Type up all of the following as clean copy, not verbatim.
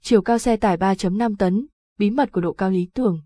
Chiều cao xe tải 3.5 tấn, bí mật của độ cao lý tưởng.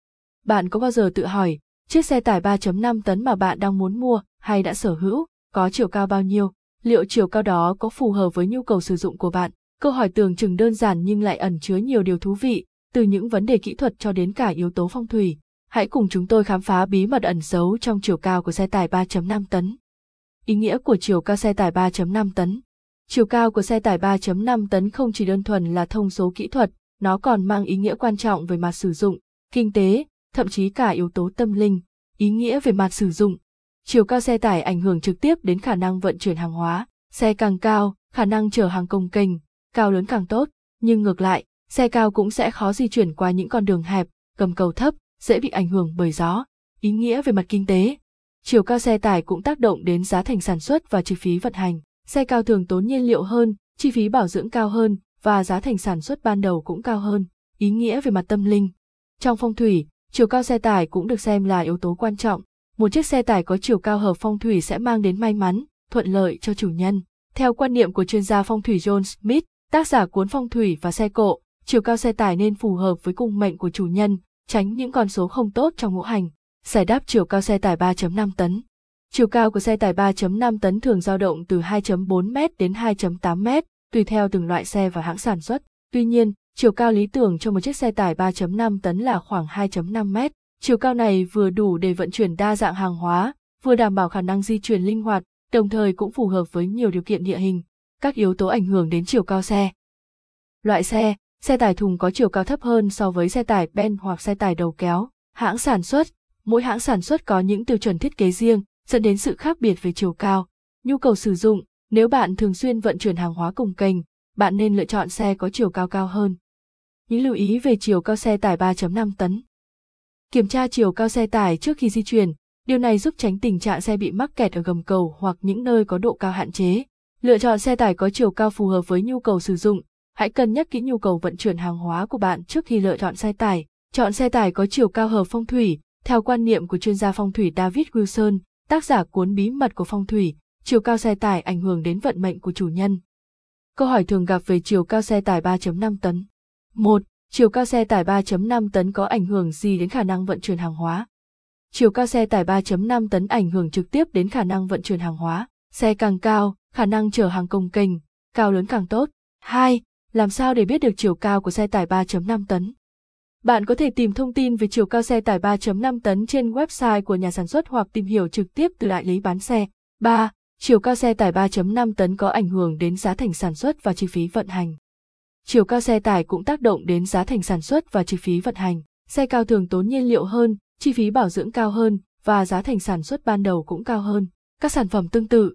Bạn có bao giờ tự hỏi, chiếc xe tải 3.5 tấn mà bạn đang muốn mua hay đã sở hữu, có chiều cao bao nhiêu? Liệu chiều cao đó có phù hợp với nhu cầu sử dụng của bạn? Câu hỏi tưởng chừng đơn giản nhưng lại ẩn chứa nhiều điều thú vị, từ những vấn đề kỹ thuật cho đến cả yếu tố phong thủy. Hãy cùng chúng tôi khám phá bí mật ẩn giấu trong chiều cao của xe tải 3.5 tấn. Ý nghĩa của chiều cao xe tải 3.5 tấn. Chiều cao của xe tải 3.5 tấn không chỉ đơn thuần là thông số kỹ thuật, nó còn mang ý nghĩa quan trọng về mặt sử dụng, kinh tế, thậm chí cả yếu tố tâm linh. Ý nghĩa về mặt sử dụng. Chiều cao xe tải ảnh hưởng trực tiếp đến khả năng vận chuyển hàng hóa. Xe càng cao, khả năng chở hàng cồng kềnh, cao lớn càng tốt, nhưng ngược lại, xe cao cũng sẽ khó di chuyển qua những con đường hẹp, gầm cầu thấp, dễ bị ảnh hưởng bởi gió. Ý nghĩa về mặt kinh tế. Chiều cao xe tải cũng tác động đến giá thành sản xuất và chi phí vận hành. Xe cao thường tốn nhiên liệu hơn, chi phí bảo dưỡng cao hơn và giá thành sản xuất ban đầu cũng cao hơn. Ý nghĩa về mặt tâm linh. Trong phong thủy, chiều cao xe tải cũng được xem là yếu tố quan trọng. Một chiếc xe tải có chiều cao hợp phong thủy sẽ mang đến may mắn, thuận lợi cho chủ nhân. Theo quan niệm của chuyên gia phong thủy John Smith, tác giả cuốn Phong thủy và xe cộ, chiều cao xe tải nên phù hợp với cung mệnh của chủ nhân, tránh những con số không tốt trong ngũ hành. Giải đáp chiều cao xe tải 3.5 tấn. Chiều cao của xe tải 3.5 tấn thường dao động từ 2.4 m đến 2.8 m, tùy theo từng loại xe và hãng sản xuất. Tuy nhiên, chiều cao lý tưởng cho một chiếc xe tải 3.5 tấn là khoảng 2.5 m. Chiều cao này vừa đủ để vận chuyển đa dạng hàng hóa, vừa đảm bảo khả năng di chuyển linh hoạt, đồng thời cũng phù hợp với nhiều điều kiện địa hình. Các yếu tố ảnh hưởng đến chiều cao xe. Loại xe, xe tải thùng có chiều cao thấp hơn so với xe tải ben hoặc xe tải đầu kéo. Hãng sản xuất, mỗi hãng sản xuất có những tiêu chuẩn thiết kế riêng, dẫn đến sự khác biệt về chiều cao. Nhu cầu sử dụng, nếu bạn thường xuyên vận chuyển hàng hóa cồng kềnh, bạn nên lựa chọn xe có chiều cao cao hơn. Những lưu ý về chiều cao xe tải 3.5 tấn. Kiểm tra chiều cao xe tải trước khi di chuyển, điều này giúp tránh tình trạng xe bị mắc kẹt ở gầm cầu hoặc những nơi có độ cao hạn chế. Lựa chọn xe tải có chiều cao phù hợp với nhu cầu sử dụng. Hãy cân nhắc kỹ nhu cầu vận chuyển hàng hóa của bạn trước khi lựa chọn xe tải. Chọn xe tải có chiều cao hợp phong thủy. Theo quan niệm của chuyên gia phong thủy David Wilson, tác giả cuốn Bí mật của phong thủy, chiều cao xe tải ảnh hưởng đến vận mệnh của chủ nhân. Câu hỏi thường gặp về chiều cao xe tải 3.5 tấn. 1. Chiều cao xe tải 3.5 tấn có ảnh hưởng gì đến khả năng vận chuyển hàng hóa? Chiều cao xe tải 3.5 tấn ảnh hưởng trực tiếp đến khả năng vận chuyển hàng hóa. Xe càng cao, khả năng chở hàng cồng kềnh, cao lớn càng tốt. 2. Làm sao để biết được chiều cao của xe tải 3.5 tấn? Bạn có thể tìm thông tin về chiều cao xe tải 3.5 tấn trên website của nhà sản xuất hoặc tìm hiểu trực tiếp từ đại lý bán xe. 3. Chiều cao xe tải 3.5 tấn có ảnh hưởng đến giá thành sản xuất và chi phí vận hành. Chiều cao xe tải cũng tác động đến giá thành sản xuất và chi phí vận hành. Xe cao thường tốn nhiên liệu hơn, chi phí bảo dưỡng cao hơn và giá thành sản xuất ban đầu cũng cao hơn. Các sản phẩm tương tự.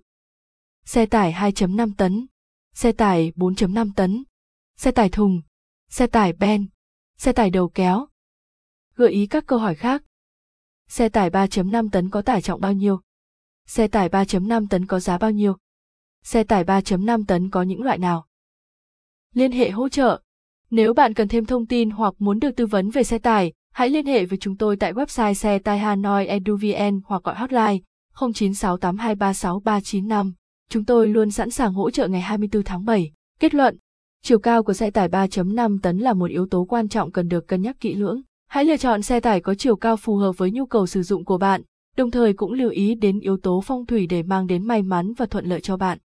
Xe tải 2.5 tấn, xe tải 4.5 tấn, xe tải thùng, xe tải ben, xe tải đầu kéo. Gợi ý các câu hỏi khác. Xe tải 3.5 tấn có tải trọng bao nhiêu? Xe tải 3.5 tấn có giá bao nhiêu? Xe tải 3.5 tấn có những loại nào? Liên hệ hỗ trợ. Nếu bạn cần thêm thông tin hoặc muốn được tư vấn về xe tải, hãy liên hệ với chúng tôi tại website xe tải Hanoi EduVN hoặc gọi hotline 0968236395. Chúng tôi luôn sẵn sàng hỗ trợ ngày 24 tháng 7. Kết luận. Chiều cao của xe tải 3.5 tấn là một yếu tố quan trọng cần được cân nhắc kỹ lưỡng. Hãy lựa chọn xe tải có chiều cao phù hợp với nhu cầu sử dụng của bạn, đồng thời cũng lưu ý đến yếu tố phong thủy để mang đến may mắn và thuận lợi cho bạn.